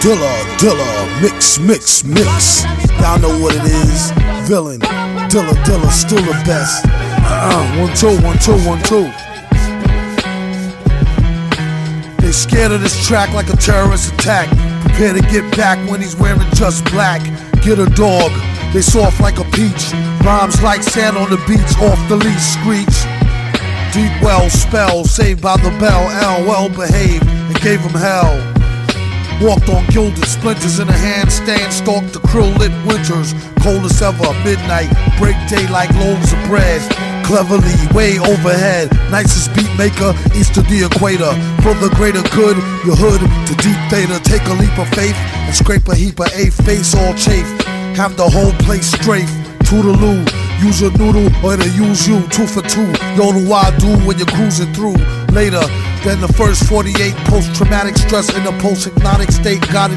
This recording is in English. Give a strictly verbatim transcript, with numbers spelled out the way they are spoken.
Dilla, Dilla, mix, mix, mix. Y'all know what it is. Villain, Dilla, Dilla, still the best. Uh-uh, one, two, one, two, one, two. They scared of this track like a terrorist attack. Prepare to get back when he's wearing just black. Get a dog, they soft like a peach. Rhymes like sand on the beach, off the leash, screech. Deep well spell, saved by the bell. L well behaved and gave him hell. Walked on gilded splinters in a handstand, stalked the krill lit winters. Coldest ever, midnight, break day like loaves of bread. Cleverly, way overhead, nicest beat maker, east of the equator. For the greater good, your hood to deep theta. Take a leap of faith and scrape a heap of A, face all chafe. Have the whole place strafe, toodaloo. Use your noodle or it'll use you, two for two. Know the why do when you're cruising through. Later than the first forty-eight, post-traumatic stress in a post-hypnotic state. Got it